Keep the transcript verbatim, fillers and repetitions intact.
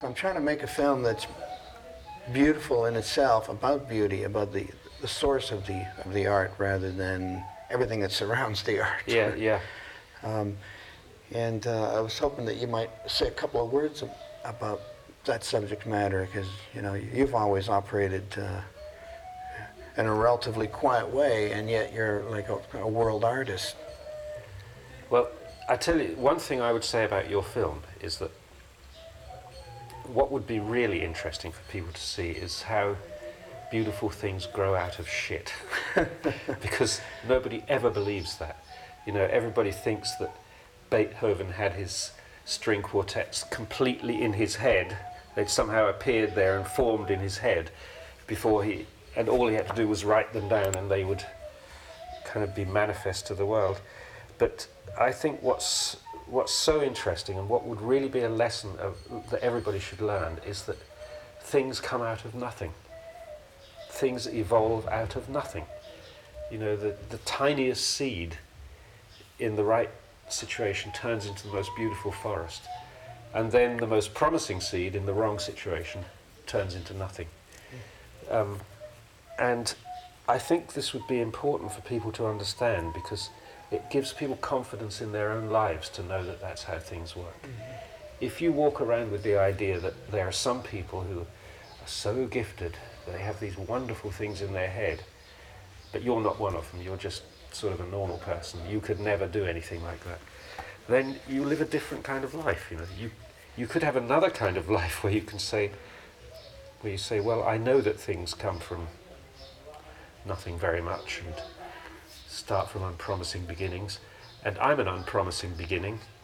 I'm trying to make a film that's beautiful in itself, about beauty, about the, the source of the of the art, rather than everything that surrounds the art. Yeah, yeah. um, and uh, I was hoping that you might say a couple of words ab- about that subject matter, because you know you've always operated uh, in a relatively quiet way, and yet you're like a, a world artist. Well, I tell you, one thing I would say about your film is that what would be really interesting for people to see is how beautiful things grow out of shit. Because nobody ever believes that. You know, everybody thinks that Beethoven had his string quartets completely in his head. They'd somehow appeared there and formed in his head before he, and all he had to do was write them down and they would kind of be manifest to the world. But I think what's what's so interesting, and what would really be a lesson of, that everybody should learn, is that things come out of nothing. Things evolve out of nothing. You know, the, the tiniest seed in the right situation turns into the most beautiful forest. And then the most promising seed in the wrong situation turns into nothing. Um, and I think this would be important for people to understand, because it gives people confidence in their own lives to know that that's how things work. Mm-hmm. If you walk around with the idea that there are some people who are so gifted, they have these wonderful things in their head, but you're not one of them, you're just sort of a normal person, you could never do anything like that, then you live a different kind of life. You know, you you could have another kind of life where you can say, where you say, well, I know that things come from nothing very much and start from unpromising beginnings, and I'm an unpromising beginning,